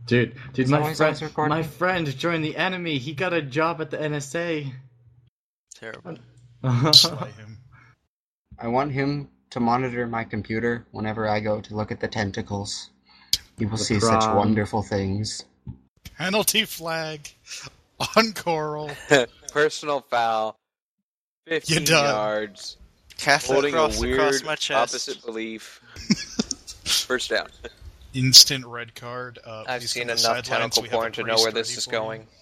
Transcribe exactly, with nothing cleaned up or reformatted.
Dude, dude, Is that why my someone's friend, recording? my friend joined the enemy. He got a job at the N S A. Terrible. Slay him. I want him to monitor my computer whenever I go to look at the tentacles. He will The see such prawn. wonderful things. Penalty flag on Coral. Personal foul. fifteen done. yards. Catholic Holding a cross across weird my chest. opposite belief. First down. Instant red card. Uh, I've please seen come to enough sidelines. tentacle We have a porn to know brace where this ready is for you. going.